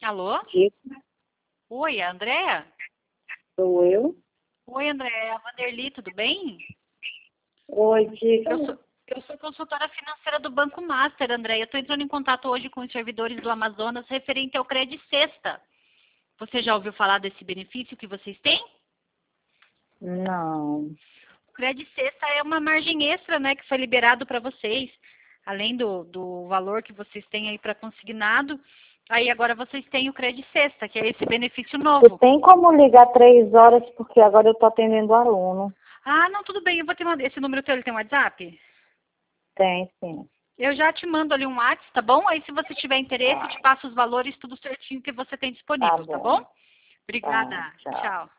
Alô? Diga, Oi, é a Andréa? sou eu. Oi, Andréa, é a Vanderly, tudo bem? Oi, diga. Eu sou consultora financeira do Banco Master, Andréa. Eu estou entrando em contato hoje com os servidores do Amazonas referente ao Credit Sexta. Você já ouviu falar desse benefício que vocês têm? Não. O Credit Sexta é uma margem extra, né, que foi liberado para vocês, além do valor que vocês têm aí para consignado. Aí agora vocês têm o Credit Sexta, que é esse benefício Você novo. tem como ligar 3 horas, porque agora eu estou atendendo aluno. Ah, não, tudo bem, eu vou te mandar. Esse número teu, ele tem WhatsApp? Tem, sim. Eu já te mando ali um WhatsApp, tá bom? Aí se você tiver interesse, Tá, te passo os valores, tudo certinho que você tem tá disponível, tá bom? bom. Tá, Obrigada. tchau. Tchau.